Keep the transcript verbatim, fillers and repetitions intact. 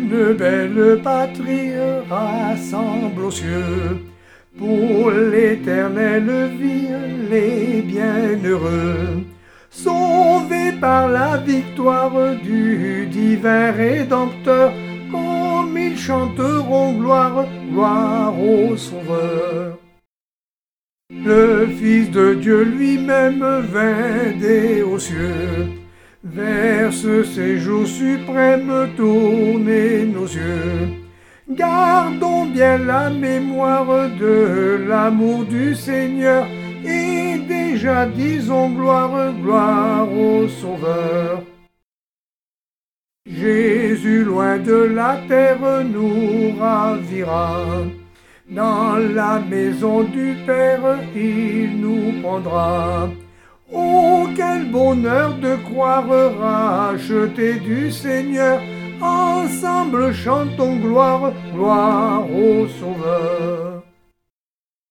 Une belle patrie rassemble aux cieux, pour l'éternelle vie les bienheureux, sauvés par la victoire du divin Rédempteur, comme ils chanteront gloire, gloire au Sauveur. Le Fils de Dieu lui-même vint des hauts cieux, vers ce séjour suprême tournez nos yeux. Gardons bien la mémoire de l'amour du Seigneur, et déjà disons gloire, gloire au Sauveur. Jésus loin de la terre nous ravira, dans la maison du Père il nous prendra. Oh, quel bonheur de croire racheté du Seigneur, ensemble chantons gloire, gloire au Sauveur.